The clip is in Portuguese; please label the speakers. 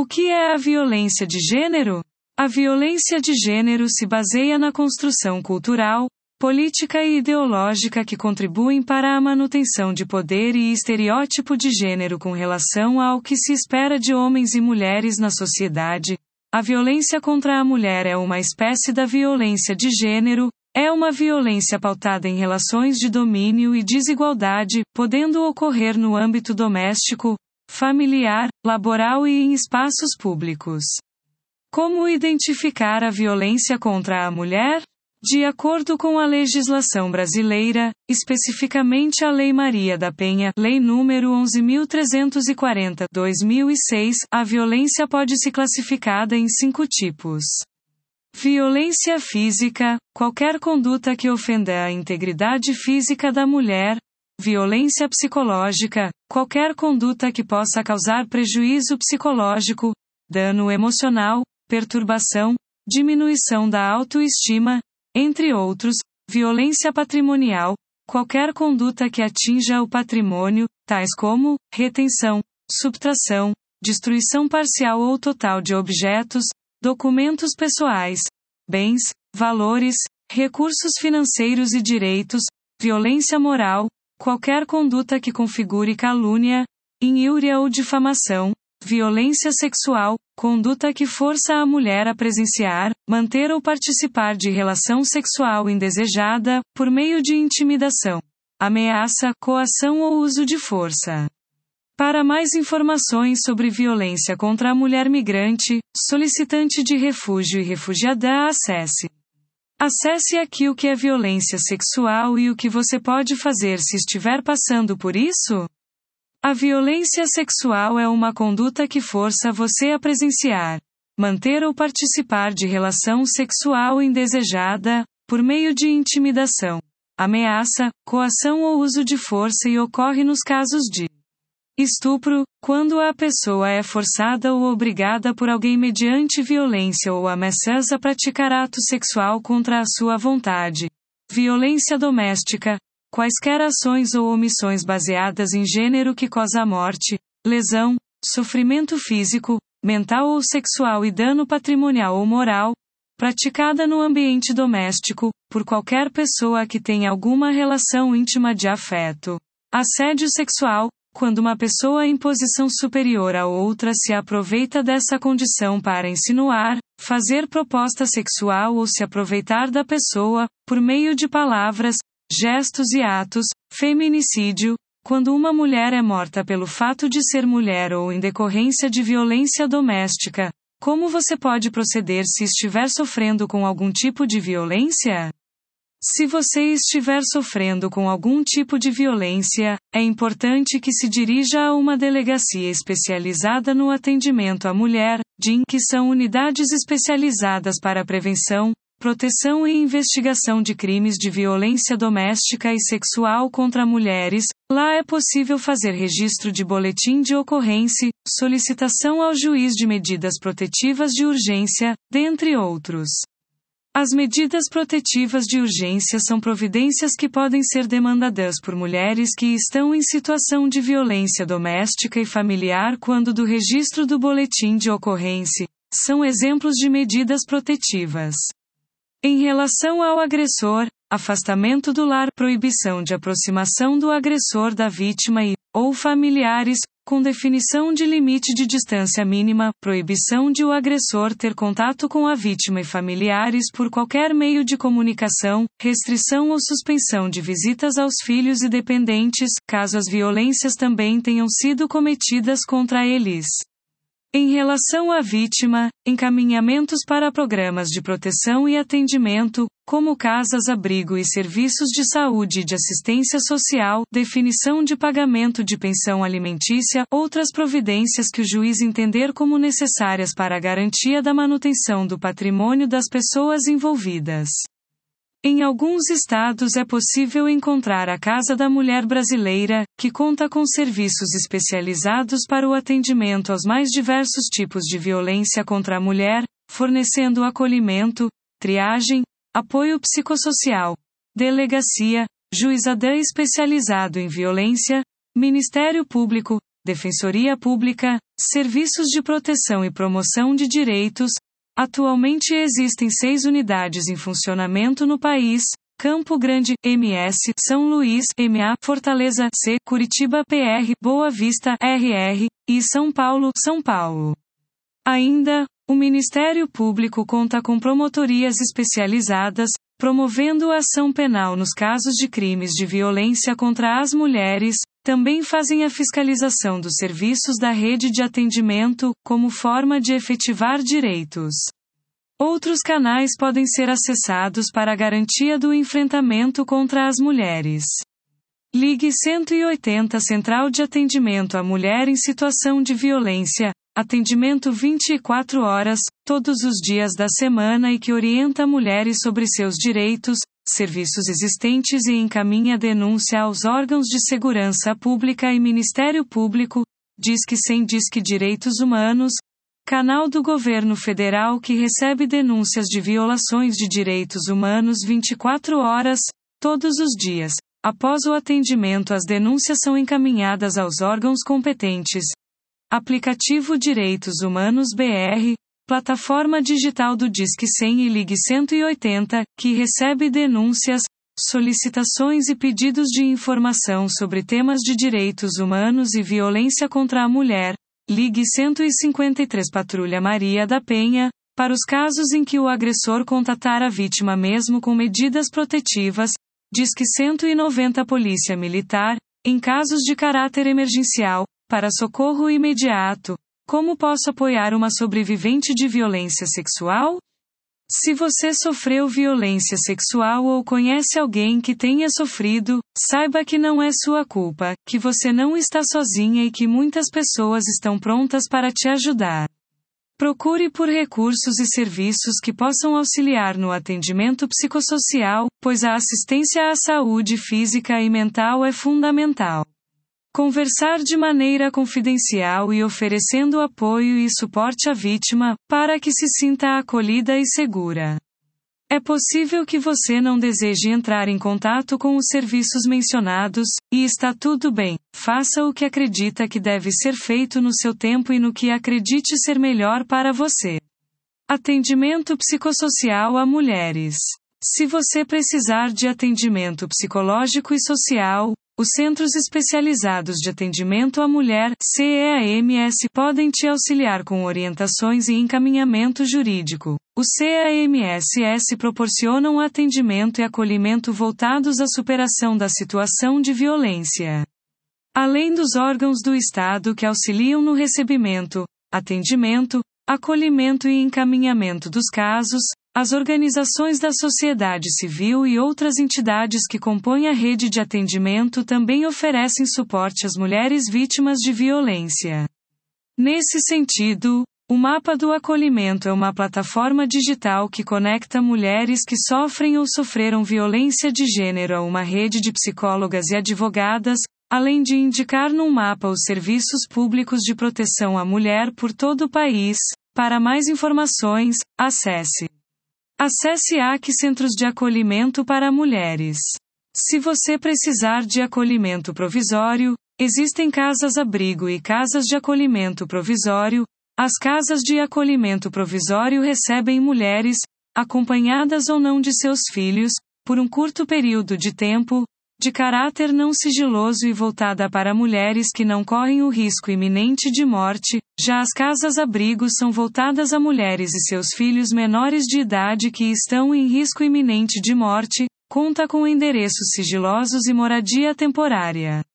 Speaker 1: O que é a violência de gênero? A violência de gênero se baseia na construção cultural, política e ideológica que contribuem para a manutenção de poder e estereótipo de gênero com relação ao que se espera de homens e mulheres na sociedade. A violência contra a mulher é uma espécie da violência de gênero, é uma violência pautada em relações de domínio e desigualdade, podendo ocorrer no âmbito doméstico, familiar, laboral e em espaços públicos. Como identificar a violência contra a mulher? De acordo com a legislação brasileira, especificamente a Lei Maria da Penha, Lei nº 11.340, 2006, a violência pode ser classificada em 5 tipos. Violência física, qualquer conduta que ofenda a integridade física da mulher. Violência psicológica, qualquer conduta que possa causar prejuízo psicológico, dano emocional, perturbação, diminuição da autoestima, entre outros. Violência patrimonial, qualquer conduta que atinja o patrimônio, tais como retenção, subtração, destruição parcial ou total de objetos, documentos pessoais, bens, valores, recursos financeiros e direitos. Violência moral, qualquer conduta que configure calúnia, injúria ou difamação. Violência sexual, conduta que força a mulher a presenciar, manter ou participar de relação sexual indesejada, por meio de intimidação, ameaça, coação ou uso de força. Para mais informações sobre violência contra a mulher migrante, solicitante de refúgio e refugiada, acesse aqui o que é violência sexual e o que você pode fazer se estiver passando por isso. A violência sexual é uma conduta que força você a presenciar, manter ou participar de relação sexual indesejada, por meio de intimidação, ameaça, coação ou uso de força e ocorre nos casos de estupro, quando a pessoa é forçada ou obrigada por alguém mediante violência ou ameaças a praticar ato sexual contra a sua vontade. Violência doméstica, quaisquer ações ou omissões baseadas em gênero que causa morte, lesão, sofrimento físico, mental ou sexual e dano patrimonial ou moral, praticada no ambiente doméstico, por qualquer pessoa que tenha alguma relação íntima de afeto. Assédio sexual, quando uma pessoa em posição superior a outra se aproveita dessa condição para insinuar, fazer proposta sexual ou se aproveitar da pessoa, por meio de palavras, gestos e atos. Feminicídio, quando uma mulher é morta pelo fato de ser mulher ou em decorrência de violência doméstica. Como você pode proceder se estiver sofrendo com algum tipo de violência? Se você estiver sofrendo com algum tipo de violência, é importante que se dirija a uma delegacia especializada no atendimento à mulher, DIN, que são unidades especializadas para a prevenção, proteção e investigação de crimes de violência doméstica e sexual contra mulheres. Lá é possível fazer registro de boletim de ocorrência, solicitação ao juiz de medidas protetivas de urgência, dentre outros. As medidas protetivas de urgência são providências que podem ser demandadas por mulheres que estão em situação de violência doméstica e familiar quando do registro do boletim de ocorrência. São exemplos de medidas protetivas. Em relação ao agressor, afastamento do lar, proibição de aproximação do agressor da vítima ou familiares, com definição de limite de distância mínima, proibição de o agressor ter contato com a vítima e familiares por qualquer meio de comunicação, restrição ou suspensão de visitas aos filhos e dependentes, caso as violências também tenham sido cometidas contra eles. Em relação à vítima, encaminhamentos para programas de proteção e atendimento, como casas-abrigo e serviços de saúde e de assistência social, definição de pagamento de pensão alimentícia, outras providências que o juiz entender como necessárias para a garantia da manutenção do patrimônio das pessoas envolvidas. Em alguns estados é possível encontrar a Casa da Mulher Brasileira, que conta com serviços especializados para o atendimento aos mais diversos tipos de violência contra a mulher, fornecendo acolhimento, triagem, apoio psicossocial, delegacia, juizado especializado em violência, Ministério Público, Defensoria Pública, Serviços de Proteção e Promoção de Direitos. Atualmente existem 6 unidades em funcionamento no país: Campo Grande, MS, São Luís, MA, Fortaleza, C, Curitiba, PR, Boa Vista, RR, e São Paulo, São Paulo. Ainda, o Ministério Público conta com promotorias especializadas, promovendo a ação penal nos casos de crimes de violência contra as mulheres. Também fazem a fiscalização dos serviços da rede de atendimento, como forma de efetivar direitos. Outros canais podem ser acessados para a garantia do enfrentamento contra as mulheres. Ligue 180 Central de Atendimento à Mulher em Situação de Violência, atendimento 24 horas, todos os dias da semana e que orienta mulheres sobre seus direitos, serviços existentes e encaminha denúncia aos órgãos de segurança pública e Ministério Público. Disque 100 Disque Direitos Humanos, canal do governo federal que recebe denúncias de violações de direitos humanos 24 horas, todos os dias. Após o atendimento, as denúncias são encaminhadas aos órgãos competentes. Aplicativo Direitos Humanos BR, plataforma digital do Disque 100 e Ligue 180, que recebe denúncias, solicitações e pedidos de informação sobre temas de direitos humanos e violência contra a mulher. Ligue 153 Patrulha Maria da Penha, para os casos em que o agressor contatar a vítima mesmo com medidas protetivas. Disque 190 Polícia Militar, em casos de caráter emergencial, para socorro imediato. Como posso apoiar uma sobrevivente de violência sexual? Se você sofreu violência sexual ou conhece alguém que tenha sofrido, saiba que não é sua culpa, que você não está sozinha e que muitas pessoas estão prontas para te ajudar. Procure por recursos e serviços que possam auxiliar no atendimento psicossocial, pois a assistência à saúde física e mental é fundamental. Conversar de maneira confidencial e oferecendo apoio e suporte à vítima, para que se sinta acolhida e segura. É possível que você não deseje entrar em contato com os serviços mencionados, e está tudo bem. Faça o que acredita que deve ser feito no seu tempo e no que acredite ser melhor para você. Atendimento psicossocial a mulheres. Se você precisar de atendimento psicológico e social, os Centros Especializados de Atendimento à Mulher, CEAMS, podem te auxiliar com orientações e encaminhamento jurídico. Os CEAMS proporcionam atendimento e acolhimento voltados à superação da situação de violência. Além dos órgãos do Estado que auxiliam no recebimento, atendimento, acolhimento e encaminhamento dos casos, as organizações da sociedade civil e outras entidades que compõem a rede de atendimento também oferecem suporte às mulheres vítimas de violência. Nesse sentido, o Mapa do Acolhimento é uma plataforma digital que conecta mulheres que sofrem ou sofreram violência de gênero a uma rede de psicólogas e advogadas, além de indicar num mapa os serviços públicos de proteção à mulher por todo o país. Para mais informações, acesse AC Centros de Acolhimento para Mulheres. Se você precisar de acolhimento provisório, existem casas-abrigo e casas de acolhimento provisório. As casas de acolhimento provisório recebem mulheres, acompanhadas ou não de seus filhos, por um curto período de tempo, de caráter não sigiloso e voltada para mulheres que não correm o risco iminente de morte. Já as casas-abrigos são voltadas a mulheres e seus filhos menores de idade que estão em risco iminente de morte, conta com endereços sigilosos e moradia temporária.